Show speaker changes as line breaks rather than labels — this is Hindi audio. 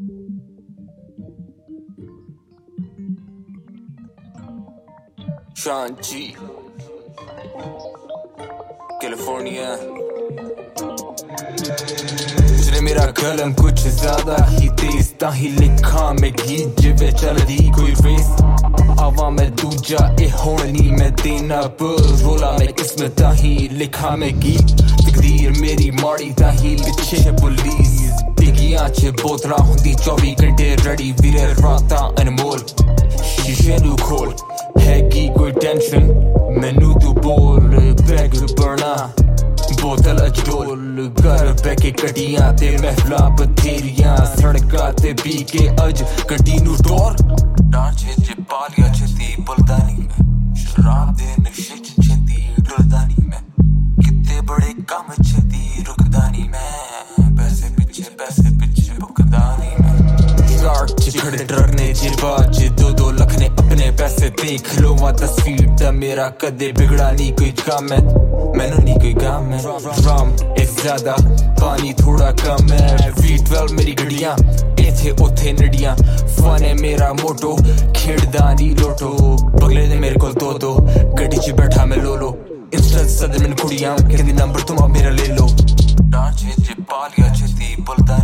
शांची कैलिफोर्निया। तेरे मेरा कलम कुछ ज्यादा ही तेज ताही लिखा मैं गीत जिवे चल दी कोई रेस आवा मैं दूजा ए होनी मैं देना पर रोला मैं किस्मत ताही लिखा मैं गीत तकदीर मेरी माड़ी ताही लिखे पुलिस दिगियां च बोतला हुंदी 24 घंटे रेडी वीरे राता अनमोल शीशे नू खोल हैगी कोई टेंशन मैनू तू बोल बैग बरना बोतल अजडोल घर बैके कटियां ते महफला बथेरियां सड़का ते पी के अज गड्डी नू टोर डांचे च पालिया छती बुलदानी में शराब दे नशे च छती डुलदानी में कितने बड़े काम छती रुकदानी में पैसे पीछे भुगदानी में स्टार्ट च खड़े डरने च बाज 2-2 लाख ने अपने पैसे देख लो वा तस्वीर दा मेरा कदे बिगड़ा नहीं कोई काम है मैनू नहीं कोई काम है ड्रम एक ज्यादा पानी थोड़ा कम है V12 मेरी गड्डियां इथे उथे नडियां फन है मेरा मोटो खेड़दा नहीं लोटो बगले ने मेरे को दो गड्डी च बैठा मैं लोलो इंस्टा सदर मैनू कुड़ियां कहंदी नंबर तुम मेरा ले लो डांचे च पालिया छती बुलदा